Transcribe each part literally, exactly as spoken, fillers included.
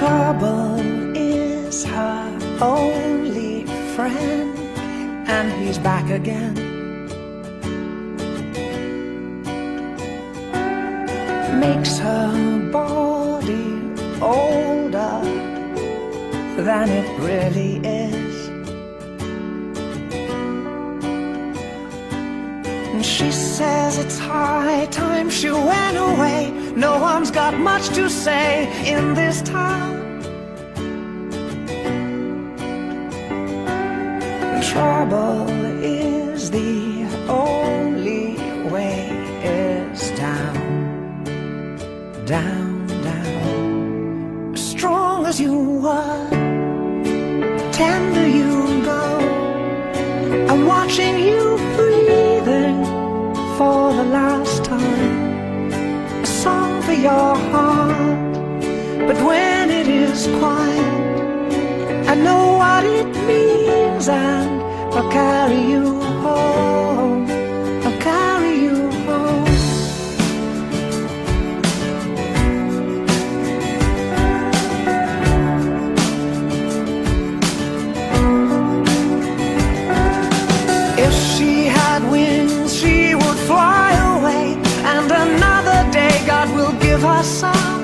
Trouble is her only friend, and he's back again. Makes her body older than it really is. And she says it's high time she went away. No one's got much to say in this town. Trouble is the only way is down, down, down. As strong as you were, tender you go. I'm watching you breathing for the last time. A song for your heart, but when it is quiet, I know what it means, and I'll carry you home. I'll carry you home. If she had wings, she would fly away, and another day God will give her some.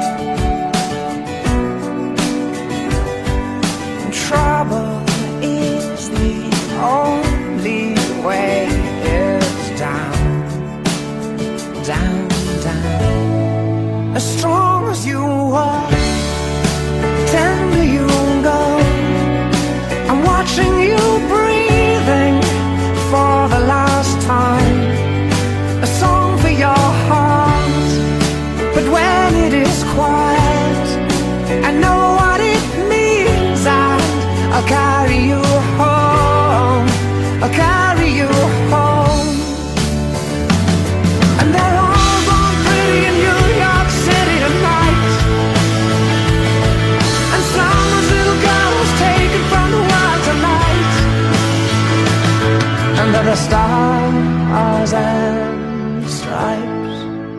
Trouble is the only way is down, down, down. As strong as you are, tender you go. I'm watching you breathing for the last time. A song for your heart, but when it is quiet, I know what it means. I I'll carry you home, I'll carry you home. And they're all born pretty in New York City tonight, and some little girls taken from the world tonight. And there are stars and stripes.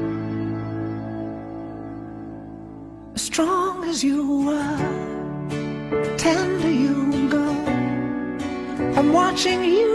As strong as you were, tender you go. I'm watching you